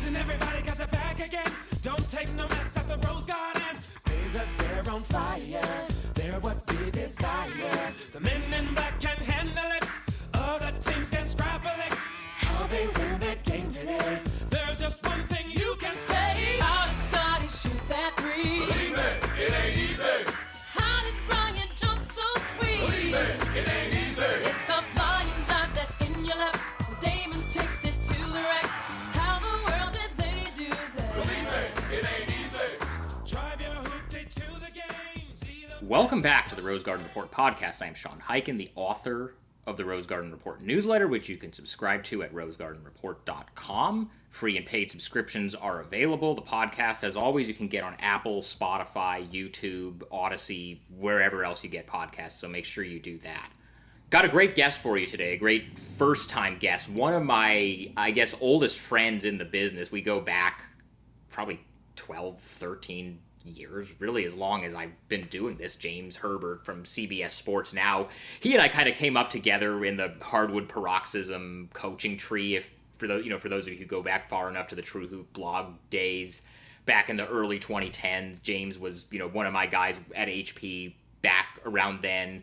Listen, everybody, 'cause they're back again. Don't take no mess at the Rose Garden. Blazers, they're on fire. They're what we desire. The men in black can handle it. Other teams can scrabble it. How they win that game today. There's just one thing you can say. How did Scotty shoot that three? Believe me, it ain't easy. How did Bryant jump so sweet? Believe me, it ain't easy. It's the flying dive that's in your lap. As Damon takes it to the rack. How the world did they do that? Believe me, it ain't easy. Drive your hoopty to the game. See the Welcome back to the Rose Garden Report podcast. I'm Sean Hyken, the author of the Rose Garden Report newsletter, which you can subscribe to at rosegardenreport.com. Free and paid subscriptions are available. The podcast, as always, you can get on Apple, Spotify, YouTube, Odyssey, wherever else you get podcasts, so make sure you do that. Got a great guest for you today, a great first-time guest, one of my, I guess, oldest friends in the business. We go back probably 12, 13 years, really as long as I've been doing this. James Herbert from CBS Sports Now. He and I kind of came up together in the Hardwood Paroxysm coaching tree. For those of you who go back far enough to the True Hoop blog days back in the early 2010s, James was, one of my guys at HP back around then.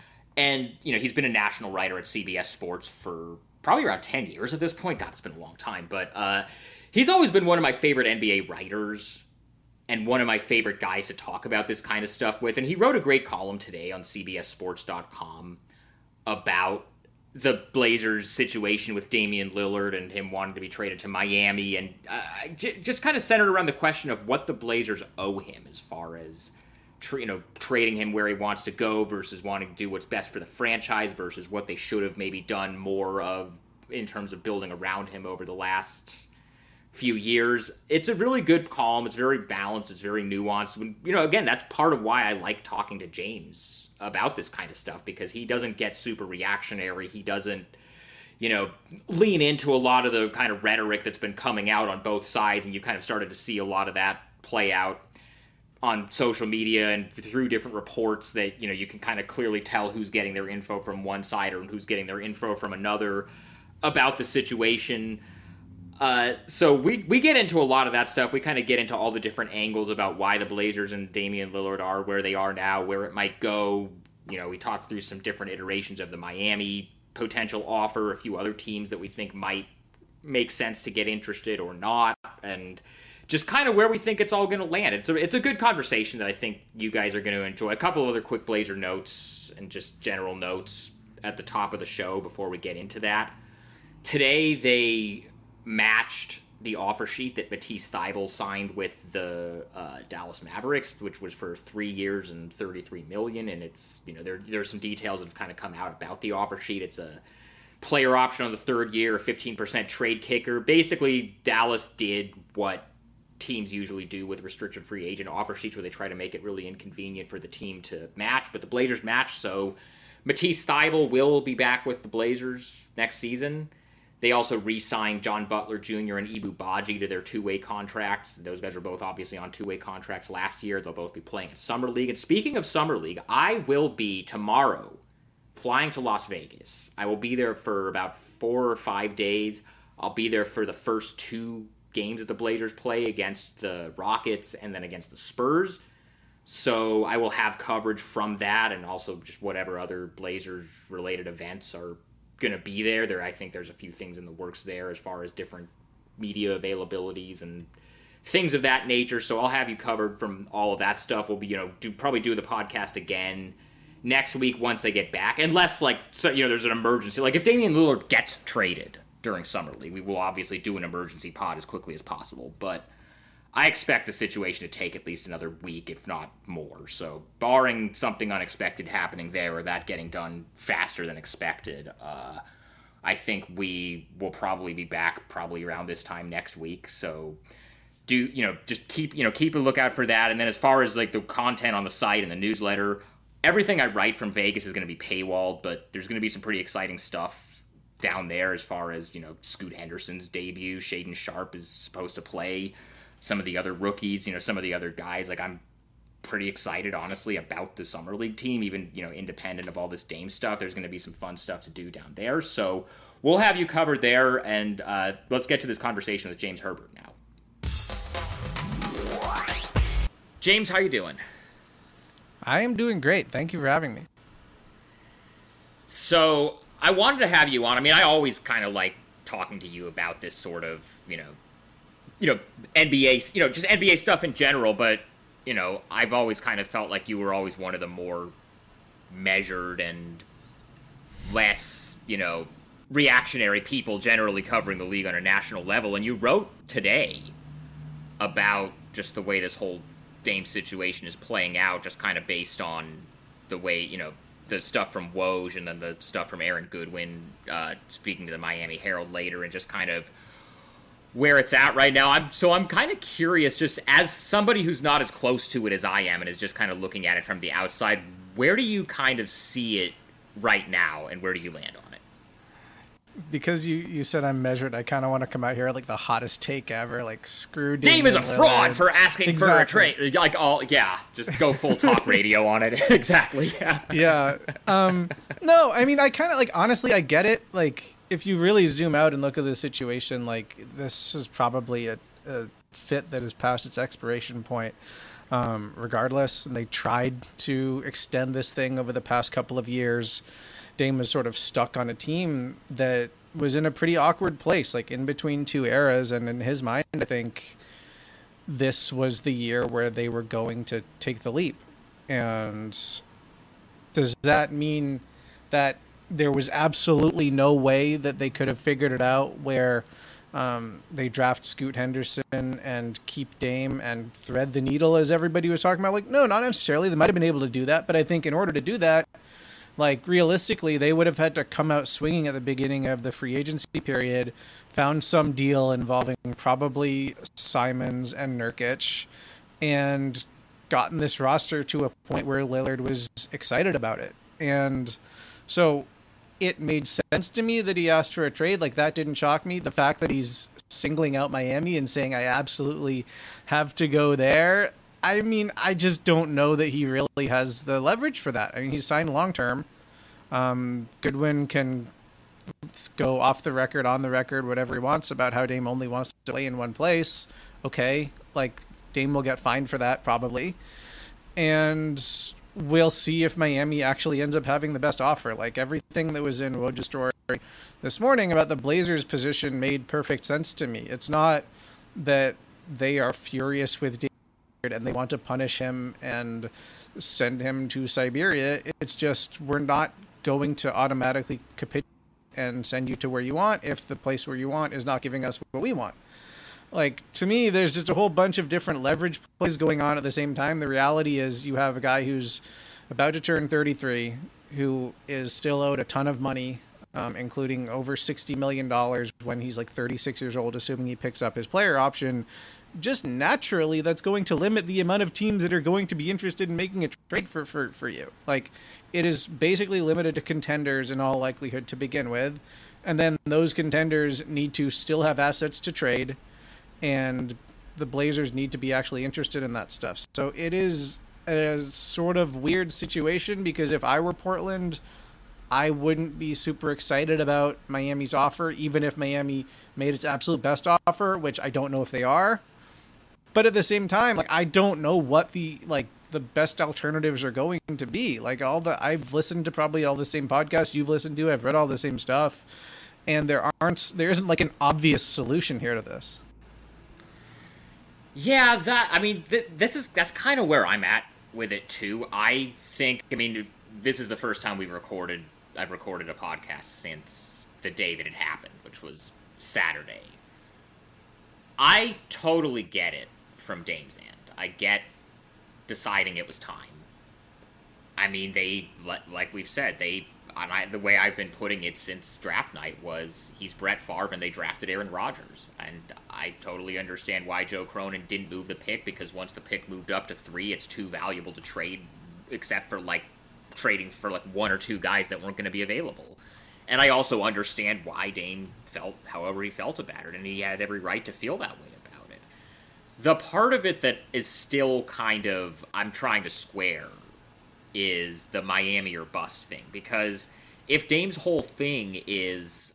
And, he's been a national writer at CBS Sports for probably around 10 years at this point. God, it's been a long time. But he's always been one of my favorite NBA writers and one of my favorite guys to talk about this kind of stuff with. And he wrote a great column today on CBSSports.com about the Blazers' situation with Damian Lillard and him wanting to be traded to Miami, and just kind of centered around the question of what the Blazers owe him as far as trading him where he wants to go versus wanting to do what's best for the franchise versus what they should have maybe done more of in terms of building around him over the last few years. It's a really good column. It's very balanced. It's very nuanced. Again, that's part of why I like talking to James about this kind of stuff, because he doesn't get super reactionary. He doesn't, lean into a lot of the kind of rhetoric that's been coming out on both sides, and you kind of started to see a lot of that play out on social media and through different reports that, you can kind of clearly tell who's getting their info from one side or who's getting their info from another about the situation. So we get into a lot of that stuff. We kind of get into all the different angles about why the Blazers and Damian Lillard are where they are now, where it might go. We talked through some different iterations of the Miami potential offer, a few other teams that we think might make sense to get interested or not, and just kind of where we think it's all going to land. It's a good conversation that I think you guys are going to enjoy. A couple of other quick Blazer notes and just general notes at the top of the show before we get into that. Today they matched the offer sheet that Matisse Thybulle signed with the Dallas Mavericks, which was for 3 years and $33 million. And it's, there's some details that have kind of come out about the offer sheet. It's a player option on the third year, a 15% trade kicker. Basically, Dallas did what teams usually do with restricted free agent offer sheets, where they try to make it really inconvenient for the team to match. But the Blazers matched, so Matisse Thybulle will be back with the Blazers next season. They also re-signed John Butler Jr. and Ibu Baji to their two-way contracts. Those guys are both obviously on two-way contracts last year. They'll both be playing in Summer League. And speaking of Summer League, I will be tomorrow flying to Las Vegas. I will be there for about 4 or 5 days. I'll be there for the first 2 games that the Blazers play, against the Rockets and then against the Spurs. So I will have coverage from that, and also just whatever other Blazers-related events are going to be there. I think there's a few things in the works there as far as different media availabilities and things of that nature. So I'll have you covered from all of that stuff. We'll be, probably do the podcast again next week once I get back, unless there's an emergency. Like if Damian Lillard gets traded during Summer League, we will obviously do an emergency pod as quickly as possible. But I expect the situation to take at least another week, if not more. So barring something unexpected happening there or that getting done faster than expected, I think we will probably be back probably around this time next week. So just keep a lookout for that. And then as far as like the content on the site and the newsletter, everything I write from Vegas is going to be paywalled, but there's going to be some pretty exciting stuff down there as far as, Scoot Henderson's debut. Shaedon Sharpe is supposed to play. Some of the other rookies, some of the other guys. Like, I'm pretty excited, honestly, about the Summer League team, even, independent of all this Dame stuff. There's going to be some fun stuff to do down there. So we'll have you covered there, and let's get to this conversation with James Herbert now. James, how you doing? I am doing great. Thank you for having me. So I wanted to have you on. I mean, I always kind of like talking to you about this sort of, NBA, just NBA stuff in general. But, I've always kind of felt like you were always one of the more measured and less, reactionary people generally covering the league on a national level. And you wrote today about just the way this whole Dame situation is playing out, just kind of based on the way, the stuff from Woj and then the stuff from Aaron Goodwin speaking to the Miami Herald later, and just kind of where it's at right now. I'm kind of curious, just as somebody who's not as close to it as I am and is just kind of looking at it from the outside, where do you kind of see it right now, and where do you land on it? Because you said I'm measured, I kind of want to come out here like the hottest take ever, like screw Dame is a fraud Lillard. for asking for a trade. Like, just go full talk radio on it. Exactly, yeah. Yeah. No, I mean, I kind of like, honestly, I get it. Like, if you really zoom out and look at the situation, like, this is probably a fit that is past its expiration point, regardless. And they tried to extend this thing over the past couple of years. Dame was sort of stuck on a team that was in a pretty awkward place, like in between two eras. And in his mind, I think this was the year where they were going to take the leap. And does that mean that there was absolutely no way that they could have figured it out where they draft Scoot Henderson and keep Dame and thread the needle, as everybody was talking about? Like, no, not necessarily. They might have been able to do that. But I think in order to do that, like, realistically, they would have had to come out swinging at the beginning of the free agency period, found some deal involving probably Simons and Nurkic, and gotten this roster to a point where Lillard was excited about it. And so it made sense to me that he asked for a trade. Like, that didn't shock me. The fact that he's singling out Miami and saying, I absolutely have to go there, I mean, I just don't know that he really has the leverage for that. I mean, he's signed long-term. Goodwin can go off the record, on the record, whatever he wants about how Dame only wants to play in one place. Okay, like, Dame will get fined for that probably. And we'll see if Miami actually ends up having the best offer. Like, everything that was in Woj's story this morning about the Blazers' position made perfect sense to me. It's not that they are furious with Dame and they want to punish him and send him to Siberia. It's just, we're not going to automatically capitulate and send you to where you want if the place where you want is not giving us what we want. Like, to me, there's just a whole bunch of different leverage plays going on at the same time. The reality is you have a guy who's about to turn 33, who is still owed a ton of money, including over $60 million when he's like 36 years old, assuming he picks up his player option. Just naturally, that's going to limit the amount of teams that are going to be interested in making a trade for you. Like, it is basically limited to contenders in all likelihood to begin with. And then those contenders need to still have assets to trade, and the Blazers need to be actually interested in that stuff. So it is a sort of weird situation, because if I were Portland, I wouldn't be super excited about Miami's offer, even if Miami made its absolute best offer, which I don't know if they are. But at the same time, like, I don't know what the best alternatives are going to be. Like, I've listened to probably all the same podcasts you've listened to. I've read all the same stuff, and there isn't like an obvious solution here to this. Yeah, that's kind of where I'm at with it too. I think, this is the first time I've recorded a podcast since the day that it happened, which was Saturday. I totally get it from Dame's end. I get deciding it was time. I mean, like we've said, the way I've been putting it since draft night was, he's Brett Favre and they drafted Aaron Rodgers. And I totally understand why Joe Cronin didn't move the pick, because once the pick moved up to 3, it's too valuable to trade, except for like trading for like one or two guys that weren't going to be available. And I also understand why Dame felt however he felt about it, and he had every right to feel that way about it. The part of it that is still kind of, I'm trying to square, is the Miami or bust thing. Because if Dame's whole thing is,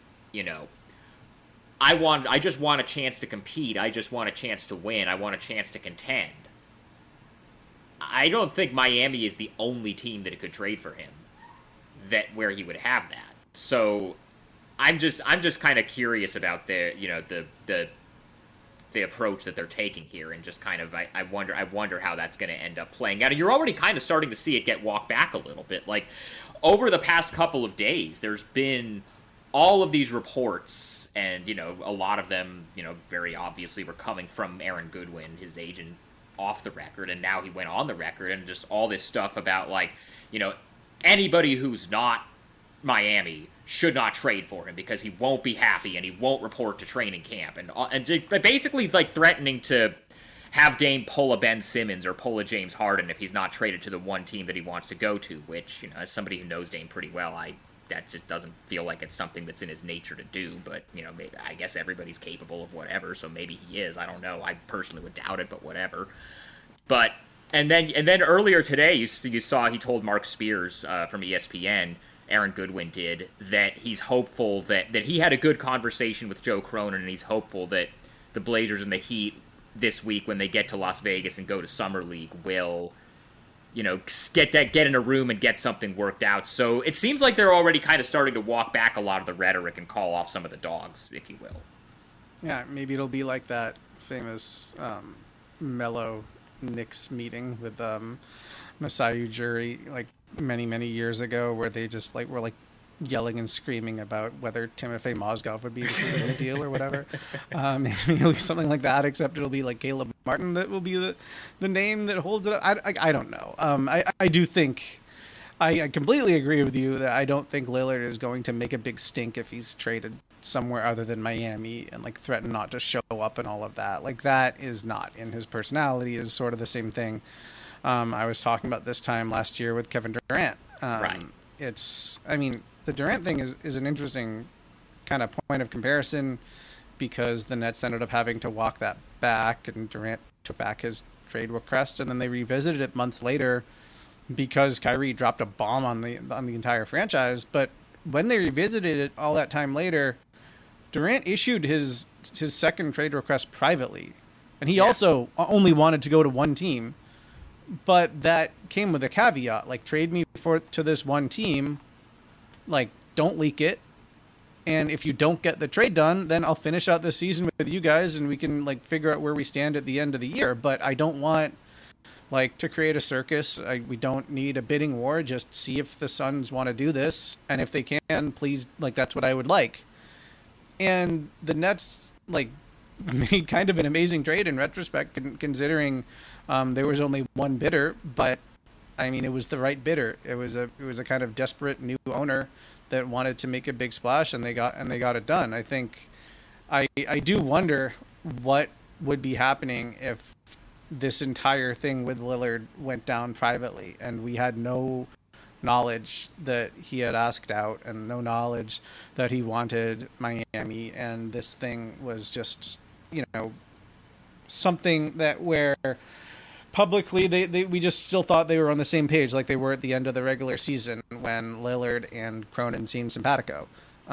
I just want a chance to compete, I just want a chance to win, I want a chance to contend, I don't think Miami is the only team that could trade for him where he would have that. So I'm just kind of curious about the approach that they're taking here, and just kind of I wonder how that's going to end up playing out. And you're already kind of starting to see it get walked back a little bit. Like over the past couple of days, there's been all of these reports, and a lot of them very obviously were coming from Aaron Goodwin, his agent, off the record, and now he went on the record, and just all this stuff about anybody who's not Miami should not trade for him because he won't be happy and he won't report to training camp, and basically like threatening to have Dame pull a Ben Simmons or pull a James Harden if he's not traded to the one team that he wants to go to, which as somebody who knows Dame pretty well, that just doesn't feel like it's something that's in his nature to do. But maybe, I guess everybody's capable of whatever, so maybe he is. I don't know. I personally would doubt it, but whatever. But and then earlier today, you saw he told Mark Spears from ESPN, Aaron Goodwin did, that he's hopeful that he had a good conversation with Joe Cronin, and he's hopeful that the Blazers and the Heat this week, when they get to Las Vegas and go to Summer League, will get in a room and get something worked out. So it seems like they're already kind of starting to walk back a lot of the rhetoric and call off some of the dogs, if you will. Yeah, maybe it'll be like that famous Melo Knicks meeting with Masai Ujiri like many years ago, where they just were yelling and screaming about whether Timofey Mozgov would be included in the deal or whatever. Maybe it'll be something like that, except it'll be like Caleb Martin that will be the name that holds it up. I don't know. I do think I completely agree with you that I don't think Lillard is going to make a big stink if he's traded somewhere other than Miami and threaten not to show up and all of that. That is not in his personality. Is sort of the same thing I was talking about this time last year with Kevin Durant. Right. The Durant thing is an interesting kind of point of comparison, because the Nets ended up having to walk that back, and Durant took back his trade request, and then they revisited it months later because Kyrie dropped a bomb on the entire franchise. But when they revisited it all that time later, Durant issued his second trade request privately, and he also only wanted to go to one team. But that came with a caveat, trade me to this one team, don't leak it. And if you don't get the trade done, then I'll finish out the season with you guys, and we can figure out where we stand at the end of the year. But I don't want to create a circus. We don't need a bidding war. Just see if the Suns want to do this, and if they can, please, that's what I would like. And the Nets made kind of an amazing trade in retrospect, considering there was only one bidder, but it was the right bidder. It was a kind of desperate new owner that wanted to make a big splash, and they got it done. I think I do wonder what would be happening if this entire thing with Lillard went down privately and we had no knowledge that he had asked out and no knowledge that he wanted Miami, and this thing was just something that where publicly we just still thought they were on the same page, like they were at the end of the regular season when Lillard and Cronin seemed simpatico.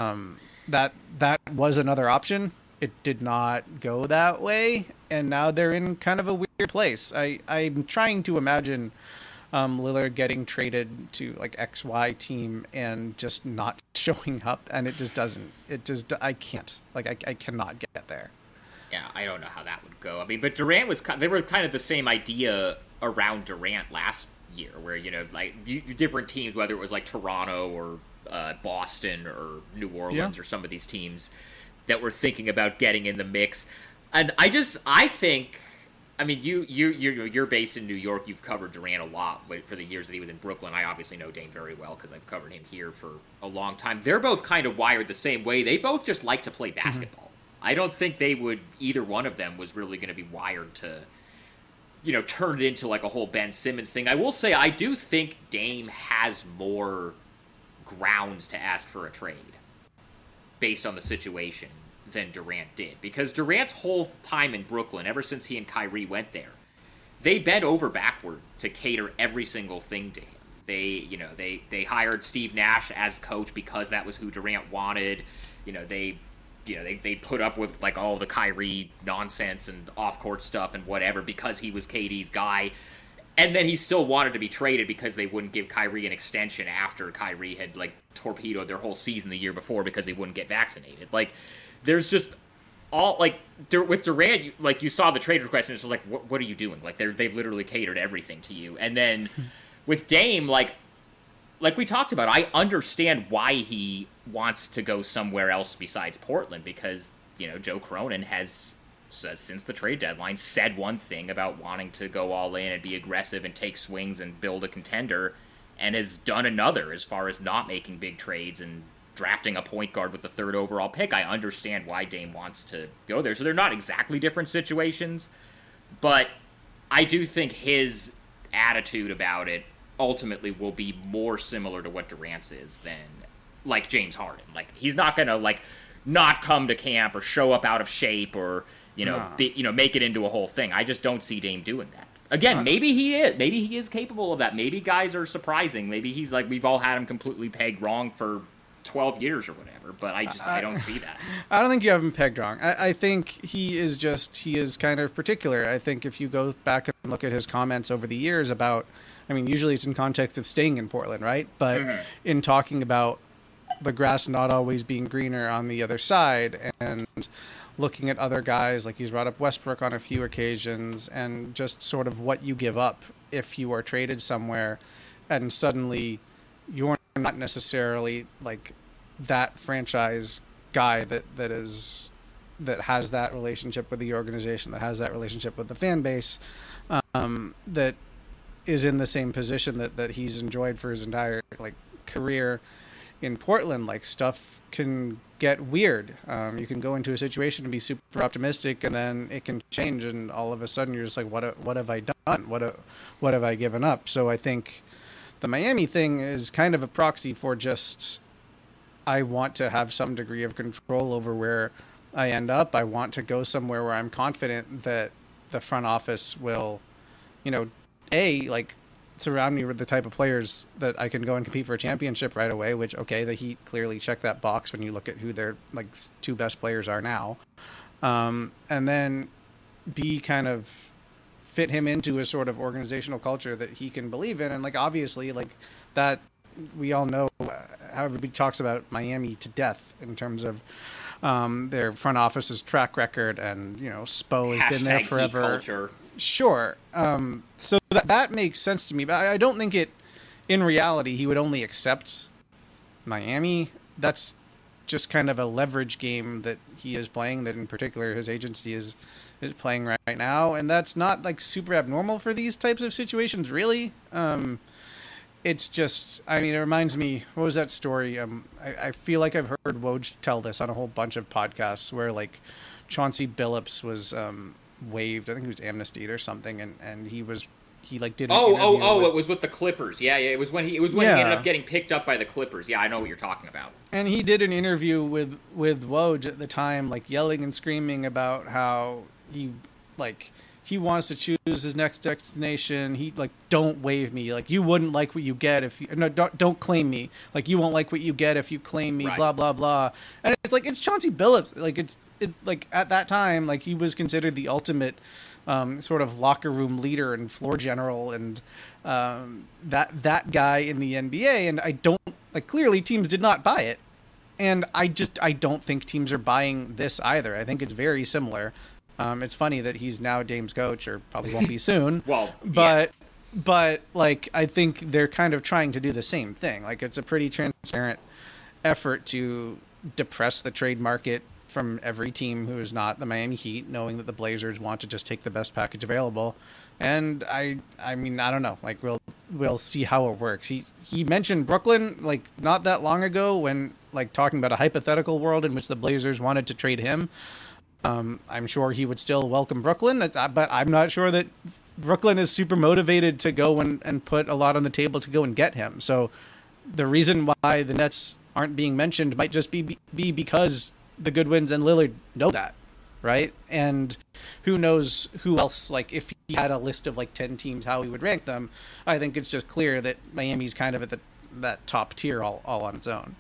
That was another option. It did not go that way, and now they're in kind of a weird place. I'm trying to imagine Lillard getting traded to XY team and just not showing up, and it just doesn't. I can't. I cannot get there. Yeah, I don't know how that would go. But Durant they were kind of the same idea around Durant last year, where, different teams, whether it was Toronto or Boston or New Orleans or some of these teams that were thinking about getting in the mix. And I think, you're based in New York. You've covered Durant a lot for the years that he was in Brooklyn. I obviously know Dame very well because I've covered him here for a long time. They're both kind of wired the same way. They both just like to play basketball. Mm-hmm. I don't think either one of them was really going to be wired to, turn it into a whole Ben Simmons thing. I will say, I do think Dame has more grounds to ask for a trade based on the situation than Durant did. Because Durant's whole time in Brooklyn, ever since he and Kyrie went there, they bent over backward to cater every single thing to him. They hired Steve Nash as coach because that was who Durant wanted. They put up with all the Kyrie nonsense and off-court stuff and whatever because he was KD's guy. And then he still wanted to be traded because they wouldn't give Kyrie an extension after Kyrie had, like, torpedoed their whole season the year before because he wouldn't get vaccinated. Like, there's just all, like, with Durant, you saw the trade request, and it's just like, what are you doing? Like, they've literally catered everything to you. And then with Dame, like we talked about, I understand why he wants to go somewhere else besides Portland because, you know, Joe Cronin has, since the trade deadline, said one thing about wanting to go all in and be aggressive and take swings and build a contender, and has done another as far as not making big trades and drafting a point guard with the 3rd overall pick. I understand why Dame wants to go there. So they're not exactly different situations, but I do think his attitude about it ultimately will be more similar to what Durant's is than, like, James Harden. Like, he's not going to, like, not come to camp or show up out of shape or, you know, make it into a whole thing. I just don't see Dame doing that. Again, maybe he is. Maybe he is capable of that. Maybe guys are surprising. Maybe he's like, we've all had him completely pegged wrong for 12 years or whatever, but I don't see that. I don't think you have him pegged wrong. I think he is kind of particular. I think if you go back and look at his comments over the years about, I mean, usually it's in context of staying in Portland, right? But in talking about the grass not always being greener on the other side and looking at other guys, like he's brought up Westbrook on a few occasions, and just sort of what you give up if you are traded somewhere and suddenly you're not necessarily like that franchise guy that has that relationship with the organization, that has that relationship with the fan base, that is in the same position that he's enjoyed for his entire like career in Portland. Like, stuff can get weird. You can go into a situation and be super optimistic, and then it can change, and all of a sudden you're just like, what have I done? What have I given up? So I think the Miami thing is kind of a proxy for just, I want to have some degree of control over where I end up. I want to go somewhere where I'm confident that the front office will, you know, like, surround me with the type of players that I can go and compete for a championship right away, which, okay, the Heat clearly check that box when you look at who their, like, 2 best players are now. And then B, kind of fit him into a sort of organizational culture that he can believe in. And, like, obviously, like, that, we all know how everybody talks about Miami to death in terms of their front office's track record, and, you know, Spo has been there forever. Heat culture. Sure. So that makes sense to me, but I don't think in reality, he would only accept Miami. That's just kind of a leverage game that he is playing, that in particular his agency is playing right now. And that's not like super abnormal for these types of situations, really. It's just, I mean, it reminds me, what was that story? I feel like I've heard Woj tell this on a whole bunch of podcasts where, like, Chauncey Billups was waived. I think he was amnestied or something, and he like did an interview it was with the Clippers. Yeah, it was when he ended up getting picked up by the Clippers. Yeah, I know what you're talking about. And he did an interview with Woj at the time, like, yelling and screaming about how he wants to choose his next destination. He, like, don't waive me. Like, you wouldn't like what you get if you, no, don't claim me. Like, you won't like what you get if you claim me, right. Blah, blah, blah. And it's like, it's Chauncey Billups. Like, it's like, at that time, like, he was considered the ultimate sort of locker room leader and floor general, and that guy in the NBA. And I don't, like, clearly teams did not buy it. And I don't think teams are buying this either. I think it's very similar. It's funny that he's now Dame's coach, or probably won't be soon. But like, I think they're kind of trying to do the same thing. Like, it's a pretty transparent effort to depress the trade market from every team who is not the Miami Heat, knowing that the Blazers want to just take the best package available. And I mean, I don't know. Like, we'll see how it works. He mentioned Brooklyn, like, not that long ago, when, like, talking about a hypothetical world in which the Blazers wanted to trade him. I'm sure he would still welcome Brooklyn, but I'm not sure that Brooklyn is super motivated to go and put a lot on the table to go and get him. So the reason why the Nets aren't being mentioned might just be because the Goodwins and Lillard know that, right? And who knows who else, like, if he had a list of, like, 10 teams, how he would rank them. I think it's just clear that Miami's kind of at that top tier all on its own.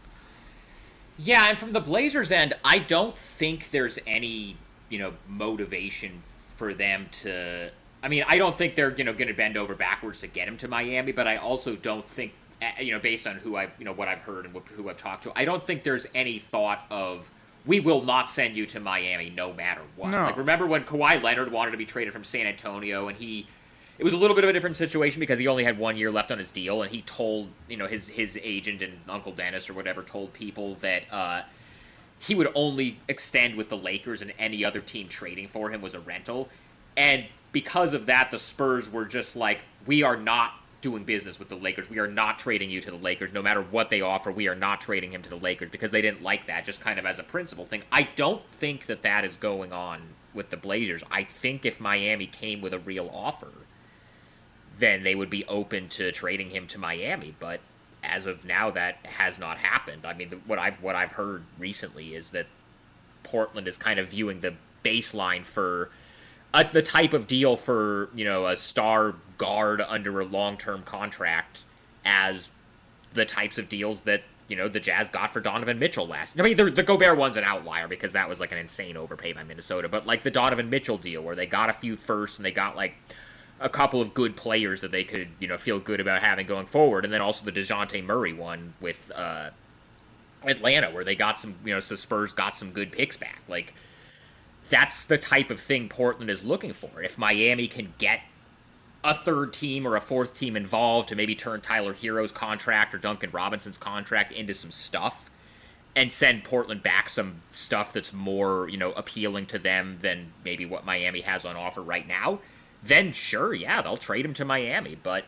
Yeah, and from the Blazers' end, I don't think there's any, motivation for them to I mean, I don't think they're going to bend over backwards to get him to Miami, but I also don't think, based on who I've what I've heard and who I've talked to, I don't think there's any thought of we will not send you to Miami no matter what. No. Like, remember when Kawhi Leonard wanted to be traded from San Antonio, and it was a little bit of a different situation because he only had 1 year left on his deal, and he told, his agent and Uncle Dennis or whatever told people that he would only extend with the Lakers, and any other team trading for him was a rental. And because of that, the Spurs were just like, we are not doing business with the Lakers. We are not trading you to the Lakers. No matter what they offer, we are not trading him to the Lakers, because they didn't like that, just kind of as a principle thing. I don't think that is going on with the Blazers. I think if Miami came with a real offer, then they would be open to trading him to Miami. But as of now, that has not happened. I mean, what I've heard recently is that Portland is kind of viewing the baseline for the type of deal for, a star guard under a long-term contract as the types of deals that, the Jazz got for Donovan Mitchell last. I mean, the Gobert one's an outlier because that was like an insane overpay by Minnesota. But like the Donovan Mitchell deal where they got a few firsts and they got like a couple of good players that they could, feel good about having going forward. And then also the DeJounte Murray one with Atlanta where they got some, so Spurs got some good picks back. Like, that's the type of thing Portland is looking for. If Miami can get a third team or a fourth team involved to maybe turn Tyler Hero's contract or Duncan Robinson's contract into some stuff and send Portland back some stuff that's more, appealing to them than maybe what Miami has on offer right now, then sure, yeah, they'll trade him to Miami. But,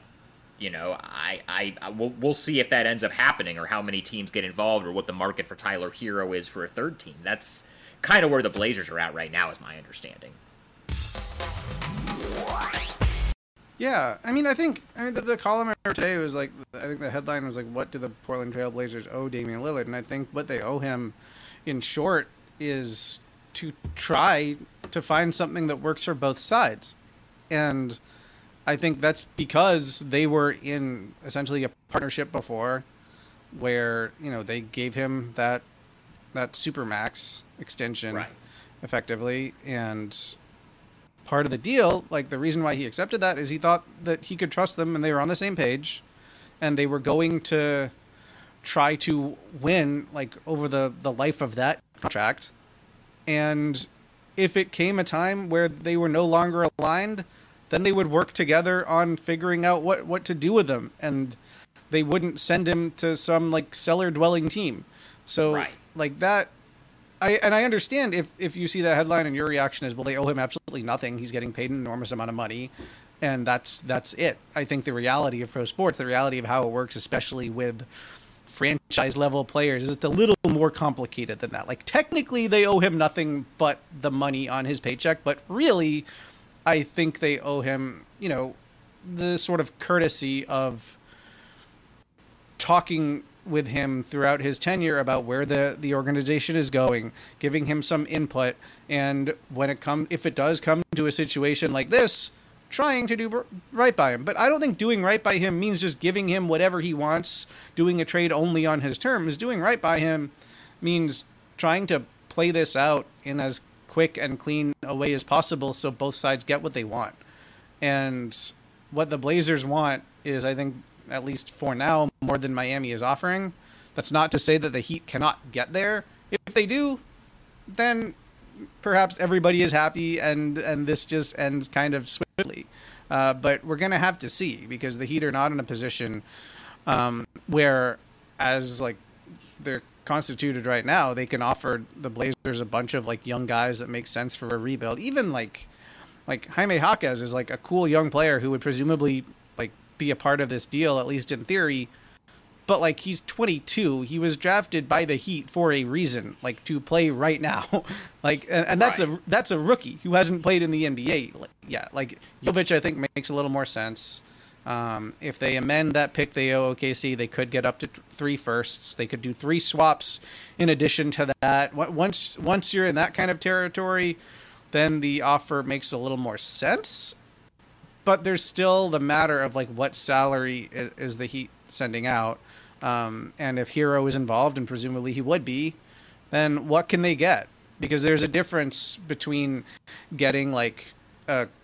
we'll see if that ends up happening or how many teams get involved or what the market for Tyler Hero is for a third team. That's kind of where the Blazers are at right now, is my understanding. Yeah, I mean, the column today was like, I think the headline was like, what do the Portland Trail Blazers owe Damian Lillard? And I think what they owe him, in short, is to try to find something that works for both sides. And I think that's because they were in essentially a partnership before where, they gave him that Supermax extension, right, effectively. And part of the deal, like the reason why he accepted that, is he thought that he could trust them and they were on the same page and they were going to try to win like over the life of that contract. And if it came a time where they were no longer aligned, then they would work together on figuring out what to do with them. And they wouldn't send him to some like cellar dwelling team. So right, like that, I understand if you see that headline and your reaction is, well, they owe him absolutely nothing. He's getting paid an enormous amount of money, and that's it. I think the reality of pro sports, the reality of how it works, especially with franchise level players, is it's a little more complicated than that. Like, technically they owe him nothing but the money on his paycheck, but really I think they owe him, the sort of courtesy of talking with him throughout his tenure about where the organization is going, giving him some input, and if it does come to a situation like this, trying to do right by him. But I don't think doing right by him means just giving him whatever he wants, doing a trade only on his terms. Doing right by him means trying to play this out in as quick and clean a way as possible so both sides get what they want. And what the Blazers want is, I think, at least for now, more than Miami is offering. That's not to say that the Heat cannot get there. If they do, then perhaps everybody is happy and this just ends kind of swiftly. But we're going to have to see, because the Heat are not in a position where, as like they're constituted right now, they can offer the Blazers a bunch of like young guys that make sense for a rebuild. Even like Jaime Jaquez is like a cool young player who would presumably like be a part of this deal, at least in theory. But like, he's 22. He was drafted by the Heat for a reason, like to play right now. Like, and that's right, that's a rookie who hasn't played in the NBA. Like Jovic, I think makes a little more sense. If they amend that pick they owe OKC, they could get up to 3 firsts. They could do 3 swaps in addition to that. Once you're in that kind of territory, then the offer makes a little more sense. But there's still the matter of like, what salary is the Heat sending out? And if Hero is involved, and presumably he would be, then what can they get? Because there's a difference between getting like a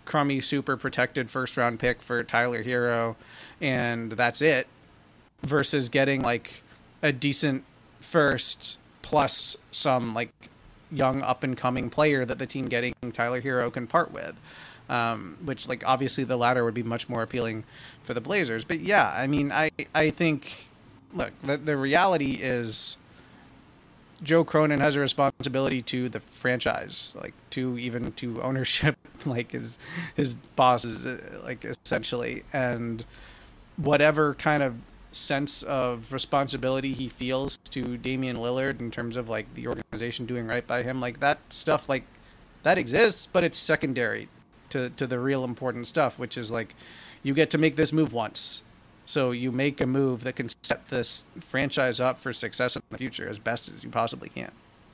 crummy, super protected first round pick for Tyler Hero, and that's it, versus getting like a decent first plus some like young up and coming player that the team getting Tyler Hero can part with. Which, like, obviously the latter would be much more appealing for the Blazers. But yeah, I mean, I think, look, the reality is Joe Cronin has a responsibility to the franchise, like to ownership, like his bosses, like essentially, and whatever kind of sense of responsibility he feels to Damian Lillard in terms of like the organization doing right by him, like that stuff, like that exists, but it's secondary to the real important stuff, which is like, you get to make this move once. So you make a move that can set this franchise up for success in the future as best as you possibly can.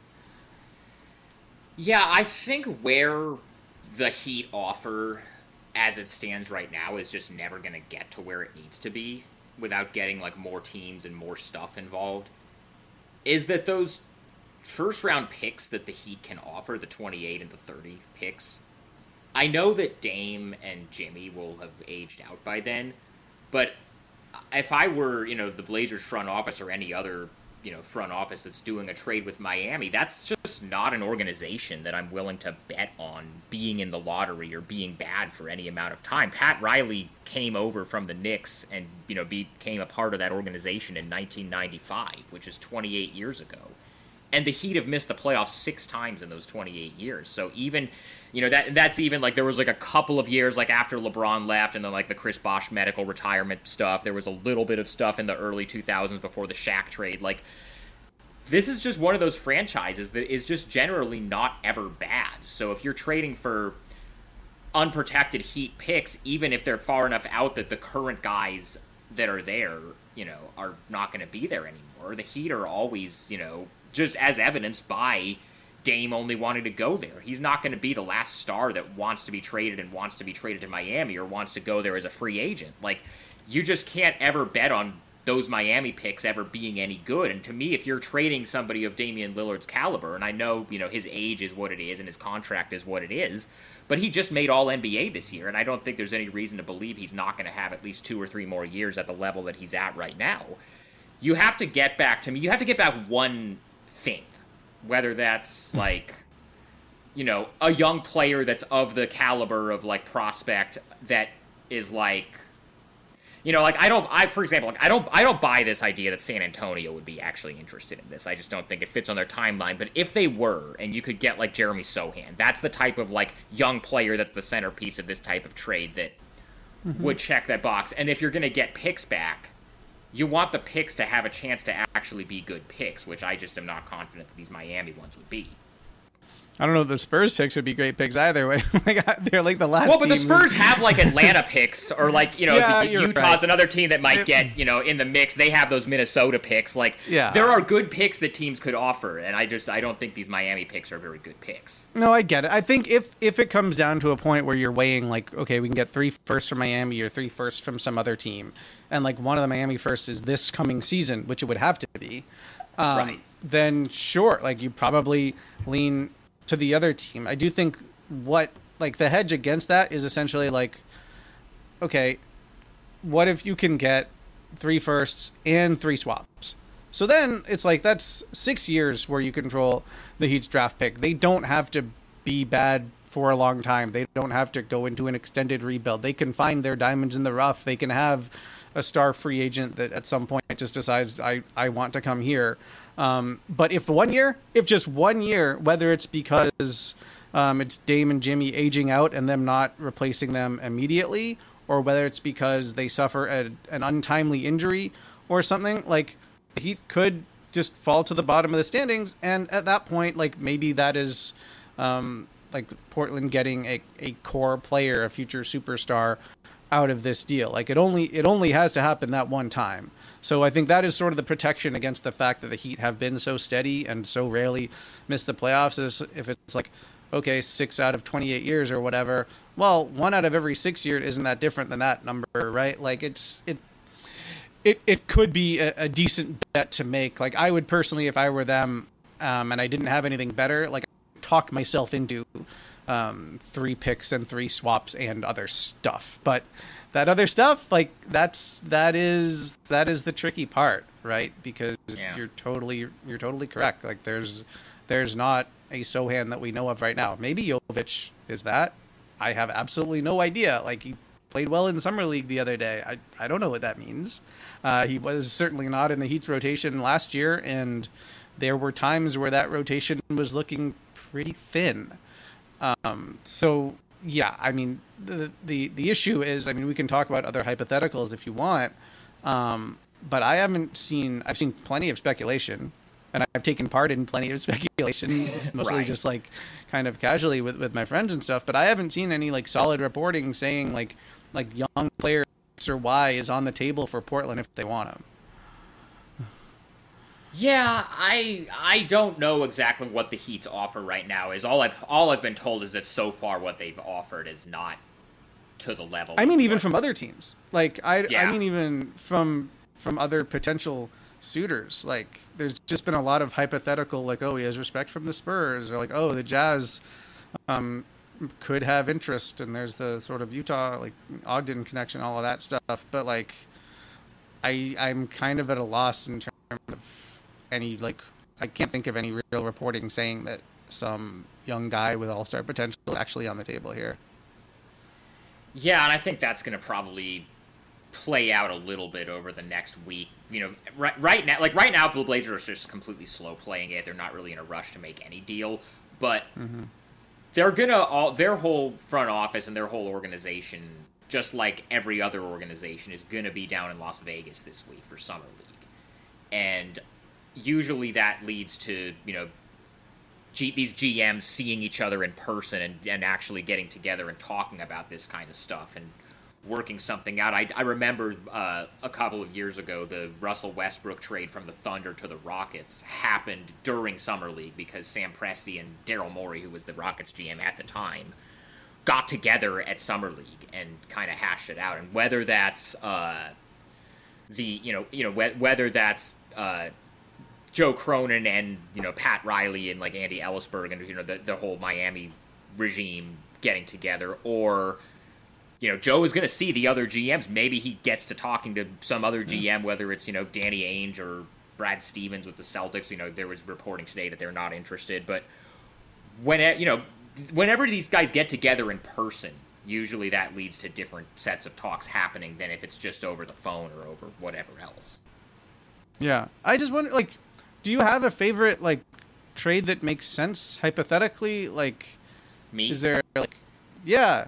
Yeah, I think where the Heat offer, as it stands right now, is just never going to get to where it needs to be without getting like more teams and more stuff involved, is that those first round picks that the Heat can offer, the 28 and the 30 picks, I know that Dame and Jimmy will have aged out by then, but if I were, the Blazers front office or any other, front office that's doing a trade with Miami, that's just not an organization that I'm willing to bet on being in the lottery or being bad for any amount of time. Pat Riley came over from the Knicks and, became a part of that organization in 1995, which is 28 years ago. And the Heat have missed the playoffs 6 times in those 28 years. So even, that's even like there was like a couple of years like after LeBron left and then like the Chris Bosh medical retirement stuff. There was a little bit of stuff in the early 2000s before the Shaq trade. Like, this is just one of those franchises that is just generally not ever bad. So if you're trading for unprotected Heat picks, even if they're far enough out that the current guys that are there, are not going to be there anymore, the Heat are always, just as evidenced by Dame only wanting to go there. He's not going to be the last star that wants to be traded and wants to be traded to Miami or wants to go there as a free agent. Like, you just can't ever bet on those Miami picks ever being any good. And to me, if you're trading somebody of Damian Lillard's caliber, and I know, his age is what it is and his contract is what it is, but he just made All-NBA this year, and I don't think there's any reason to believe he's not going to have at least 2 or 3 more years at the level that he's at right now. You have to get back one thing, whether that's like, a young player that's of the caliber of like prospect that is like, for example, I don't buy this idea that San Antonio would be actually interested in this. I just don't think it fits on their timeline. But if they were, and you could get like Jeremy Sohan, that's the type of like young player that's the centerpiece of this type of trade that would check that box. And if you're going to get picks back, you want the picks to have a chance to actually be good picks, which I just am not confident that these Miami ones would be. I don't know if the Spurs picks would be great picks either. They're like the last. Well, but the team. Spurs have like Atlanta picks, or like Yeah, Utah's right. another team that might get in the mix. They have those Minnesota picks. Like, there are good picks that teams could offer, and I don't think these Miami picks are very good picks. No, I get it. I think if it comes down to a point where you're weighing like, okay, we can get 3 firsts from Miami or 3 firsts from some other team, and like one of the Miami firsts is this coming season, which it would have to be, right? Then sure, like you probably lean to the other team. I do think the hedge against that is essentially like, okay, what if you can get 3 firsts and 3 swaps? So then it's like, that's 6 years where you control the Heat's draft pick. They don't have to be bad for a long time. They don't have to go into an extended rebuild. They can find their diamonds in the rough. They can have a star free agent that at some point just decides, I want to come here. But if just 1 year, whether it's because it's Dame and Jimmy aging out and them not replacing them immediately, or whether it's because they suffer an untimely injury or something, like the Heat could just fall to the bottom of the standings. And at that point, like maybe that is like Portland getting a core player, a future superstar out of this deal. Like it only has to happen that one time. So I think that is sort of the protection against the fact that the Heat have been so steady and so rarely miss the playoffs. Is if it's like, okay, 6 out of 28 years or whatever. Well, 1 out of every 6 years isn't that different than that number, right? Like it could be a decent bet to make. Like I would personally, if I were them, and I didn't have anything better, like talk myself into 3 picks and 3 swaps and other stuff. But that other stuff, like that is the tricky part, right? Because you're totally correct. Like there's not a Sohan that we know of right now. Maybe Jovic is that. I have absolutely no idea. Like he played well in Summer League the other day. I don't know what that means. He was certainly not in the Heat's rotation last year, and there were times where that rotation was looking pretty thin. So yeah, I mean, the issue is, I mean, we can talk about other hypotheticals if you want, but I've seen plenty of speculation, and I've taken part in plenty of speculation, mostly just like kind of casually with my friends and stuff, but I haven't seen any like solid reporting saying like young player X or Y is on the table for Portland if they want him. Yeah, I don't know exactly what the Heat's offer right now is. All I've been told is that so far what they've offered is not to the level. I mean, even from other teams, like I mean, even from other potential suitors. Like, there's just been a lot of hypothetical, like, oh, he has respect from the Spurs, or like, oh, the Jazz could have interest, and there's the sort of Utah, like Ogden connection, all of that stuff. But like, I'm kind of at a loss in terms of any, like, I can't think of any real reporting saying that some young guy with all-star potential is actually on the table here. Yeah, and I think that's going to probably play out a little bit over the next week. You know, right now, Blue Blazers are just completely slow playing it. They're not really in a rush to make any deal, but they're gonna their whole front office and their whole organization, just like every other organization, is gonna be down in Las Vegas this week for Summer League, and usually that leads to, you know, these GMs seeing each other in person and actually getting together and talking about this kind of stuff and working something out. I remember a couple of years ago, the Russell Westbrook trade from the Thunder to the Rockets happened during Summer League because Sam Presti and Daryl Morey, who was the Rockets GM at the time, got together at Summer League and kind of hashed it out. And whether that's whether that's Joe Cronin and, you know, Pat Riley and like Andy Ellisberg and, you know, the whole Miami regime getting together, or, you know, Joe is going to see the other GMs. Maybe he gets to talking to some other GM, whether it's, you know, Danny Ainge or Brad Stevens with the Celtics. You know, there was reporting today that they're not interested. But whenever these guys get together in person, usually that leads to different sets of talks happening than if it's just over the phone or over whatever else. Yeah. I just wonder, like, do you have a favorite, like, trade that makes sense hypothetically? Like, me? Is there, like, yeah.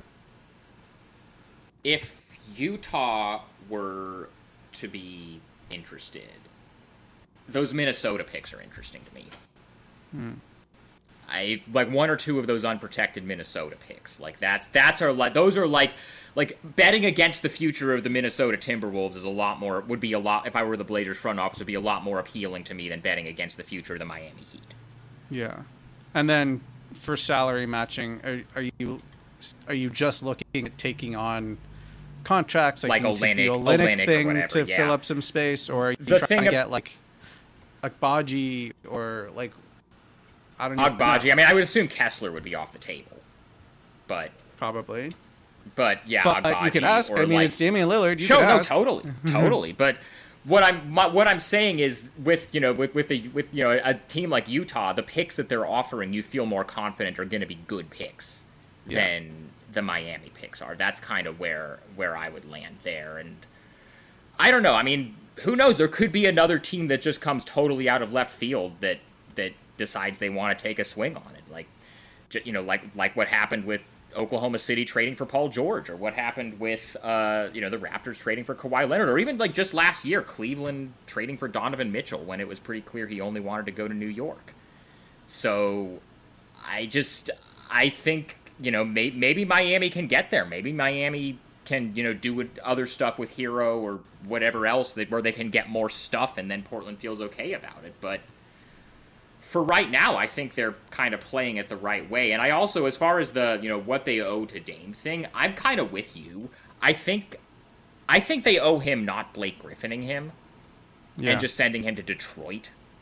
If Utah were to be interested, those Minnesota picks are interesting to me. I like one or two of those unprotected Minnesota picks. Like those are like betting against the future of the Minnesota Timberwolves would be a lot, if I were the Blazers front office, would be a lot more appealing to me than betting against the future of the Miami Heat. Yeah. And then for salary matching, are you just looking at taking on contracts like Olynyk thing whatever, to fill up some space, or are you trying to get like Agbaji or like, I don't know. Agbaji. I mean, I would assume Kessler would be off the table, but probably. But yeah, but Agbaji, you could ask. I mean, it's Damian Lillard. Totally. But what I'm saying is, with a team like Utah, the picks that they're offering, you feel more confident are going to be good picks than the Miami picks are. That's kind of where I would land there. And I don't know. I mean, who knows? There could be another team that just comes totally out of left field that decides they want to take a swing on it, like what happened with Oklahoma City trading for Paul George, or what happened with the Raptors trading for Kawhi Leonard, or even like just last year Cleveland trading for Donovan Mitchell when it was pretty clear he only wanted to go to New York. So I think, you know, maybe Miami can get there. Maybe Miami can, you know, do other stuff with Hero or whatever else where they can get more stuff, and then Portland feels okay about it. But for right now, I think they're kind of playing it the right way. And I also, as far as the, you know, what they owe to Dame thing, I'm kind of with you. I think they owe him not Blake Griffining him and just sending him to Detroit.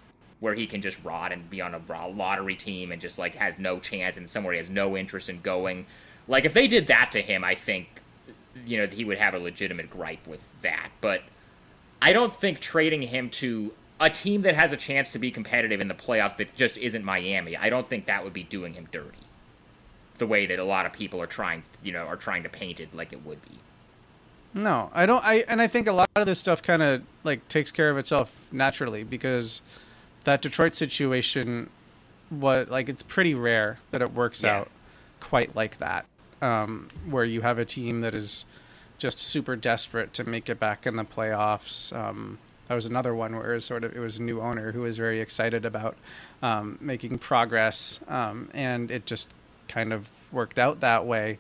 where he can just rot and be on a lottery team and just, like, has no chance and somewhere he has no interest in going. Like, if they did that to him, I think, you know, he would have a legitimate gripe with that. But I don't think trading him to a team that has a chance to be competitive in the playoffs that just isn't Miami, I don't think that would be doing him dirty. The way that a lot of people are trying to paint it like it would be. No, I don't. I think a lot of this stuff kind of like takes care of itself naturally, because that Detroit situation, it's pretty rare that it works out quite like that, where you have a team that is just super desperate to make it back in the playoffs. That was another one where it was a new owner who was very excited about making progress, and it just kind of worked out that way.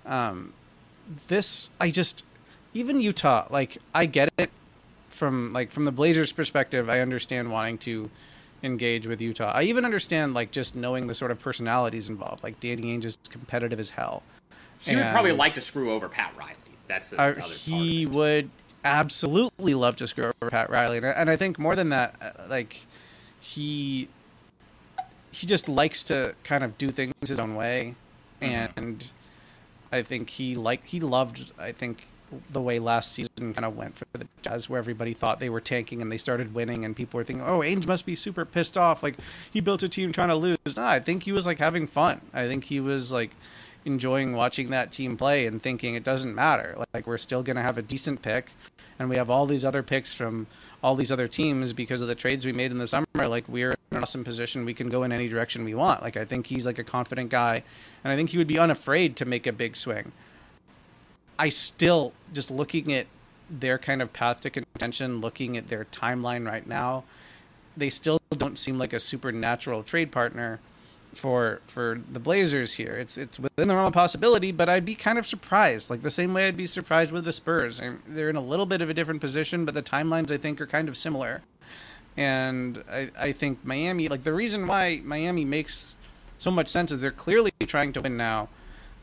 Even Utah, like, I get it from the Blazers' perspective. I understand wanting to engage with Utah. I even understand, like, just knowing the sort of personalities involved. Like, Danny Ainge is competitive as hell. He would probably like to screw over Pat Riley. That's the other part. He would absolutely love to screw over Pat Riley. And I think more than that, like, he just likes to kind of do things his own way. Mm-hmm. And I think he loved the way last season kind of went for the Jazz, where everybody thought they were tanking and they started winning, and people were thinking, oh, Ainge must be super pissed off. Like, he built a team trying to lose. No, I think he was, like, having fun. I think he was, like, enjoying watching that team play and thinking it doesn't matter. Like, we're still going to have a decent pick, and we have all these other picks from all these other teams because of the trades we made in the summer. Like, we're in an awesome position. We can go in any direction we want. Like, I think he's, like, a confident guy, and I think he would be unafraid to make a big swing. I still, just looking at their kind of path to contention, looking at their timeline right now, they still don't seem like a supernatural trade partner for the Blazers here. It's within the realm of possibility, but I'd be kind of surprised, like the same way I'd be surprised with the Spurs. They're in a little bit of a different position, but the timelines, I think, are kind of similar. And I think Miami, like, the reason why Miami makes so much sense is they're clearly trying to win now.